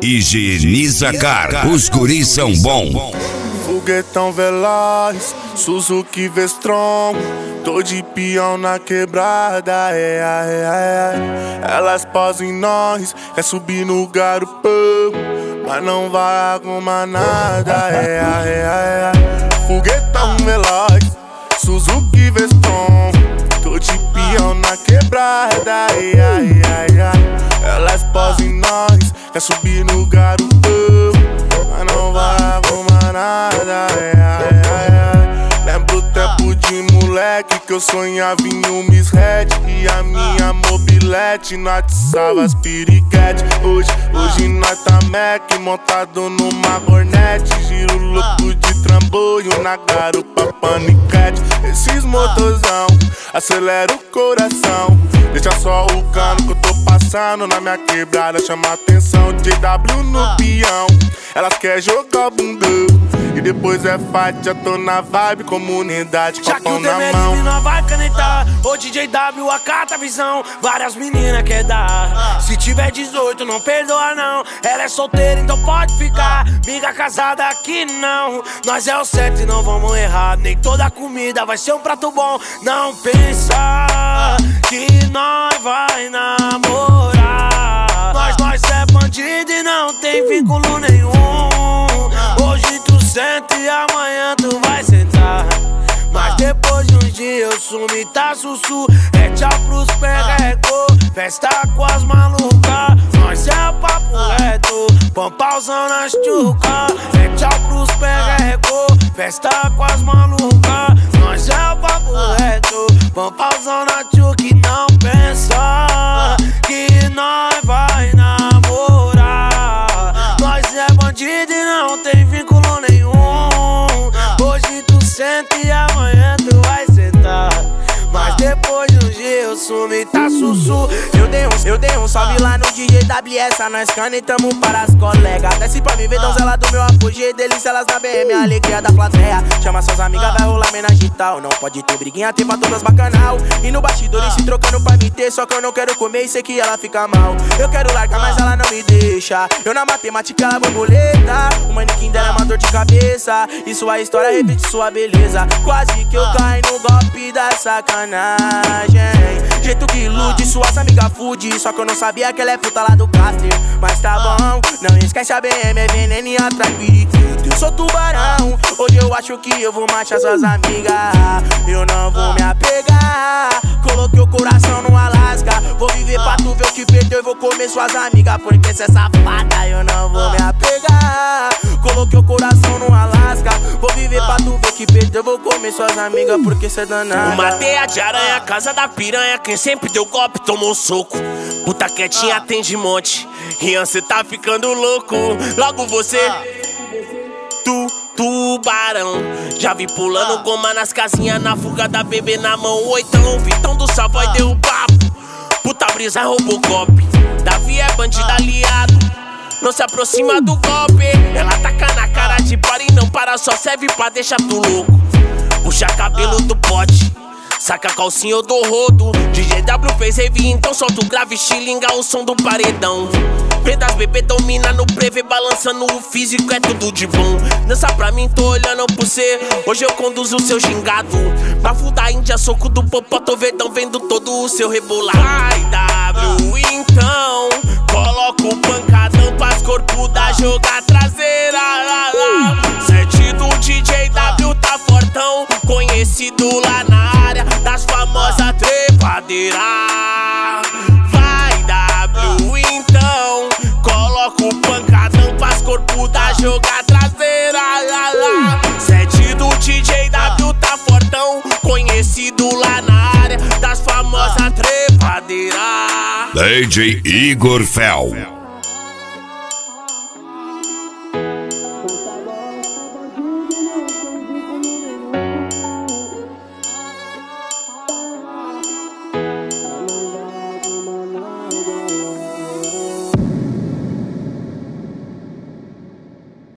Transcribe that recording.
Higieniza Car, os guris são bom. Foguetão veloz, Suzuki V-Strom, tô de peão na quebrada, Elas posam em nós, quer subir no garupão, mas não vai arrumar nada, Foguetão veloz, Suzuki V-Strom, tô de peão na quebrada, Elas posam em nós, quer subir no garupão, mas não vai arrumar nada, Lembro o tempo de moleque que eu sonhava em um Miss Red e a minha mobilete nós atiçava as piriquete. Hoje nós tá Mac montado numa Hornet, giro louco de trambolho na garupa paniquete. Esses motorzão acelera o coração, deixa só o cano que eu tô passando na minha quebrada, chama atenção. JW no peão, elas querem jogar bundão e depois é fight, já tô na vibe, comunidade com a pão na mão. Não vai canetar, o DJW acata a visão, várias meninas quer dar. Se tiver 18 não perdoa não, ela é solteira então pode ficar. Miga casada aqui não, nós é o certo e não vamos errar. Nem toda comida vai ser um prato bom. Não pensa que nós vai namorar, nós é bandido e não tem vínculo nenhum. Hoje tu senta e amanhã tu vai sentar, mas depois de uns dias eu sumi, tá sussu. É tchau pros perrecô, festa com as malucas, nós é o papo reto, pampauzão nas tchuca. É tchau pros perrecô, festa com as malucas, nós é o papo reto, pampauzão na tchuca. E não pensa que nós vai namorar, nós é bandido e não tem vínculo nenhum. Hoje tu senta e amanhã tu vai sentar, mas depois de um dia eu sumi, tá sussu. Eu dei um salve lá no DJWS, nós canetamos para as colegas. Desce pra me ver, donzela do meu apogeu, delícia elas na BM, a alegria da plateia. Chama suas amigas, vai rolar homenagem e tal. Não pode ter briguinha, tem pra todas bacanal. E no bastidor se trocando pra me ter, só que eu não quero comer e sei que ela fica mal. Eu quero largar, mas ela não me deixa. Eu na matemática, ela borboleta. O manequim dela é uma dor de cabeça e sua história repete sua beleza. Quase que eu caio no golpe da sacanagem. Jeito que ilude, suas amigas fude, só que eu não sabia que ela é puta lá do Caster. Mas tá bom, não esquece a BM, é veneno e atrai periquito. Eu sou tubarão, hoje eu acho que eu vou machar suas amigas. Eu não vou me apegar, coloquei o coração no Alasca. Vou viver pra tu ver o que perdeu e vou comer suas amigas, porque cê é safada. Eu não vou me apegar, coloquei o coração no Alasca. Vou viver pra tu ver o que perdeu, vou comer suas amigas, porque cê é danada. Uma teia de aranha, casa da piranha, quem sempre deu golpe tomou um soco. Puta quietinha tem de monte, Rian cê tá ficando louco. Logo você, tubarão, já vi pulando goma nas casinhas, na fuga da bebê na mão. Oitão, Vitão do Savoy deu o papo. Puta brisa Robocop, Davi é bandido aliado, não se aproxima do golpe. Ela taca na cara de bora e não para, só serve pra deixar tu louco. Puxa cabelo do pote, saca a calcinha do rodo. DJW fez rave, então solta o grave, xilinga o som do paredão. Vê das bebê domina no prevê, balançando o físico, é tudo de bom. Dança pra mim, tô olhando pro cê, hoje eu conduzo o seu gingado. Bafo da Índia, soco do popó, tô verdão, vendo todo o seu rebolar. Vai, W, então, coloca o pancadão pras corpo da joga traseira. Sete do DJW tá fortão, conhecido lá na área das famosas trepadeiras. Vai, W, então, coloca o pancadão pras corpo da joga traseira. Sete do DJW tá fortão, conhecido lá na área das famosas trepadeiras. DJ Igor Fel.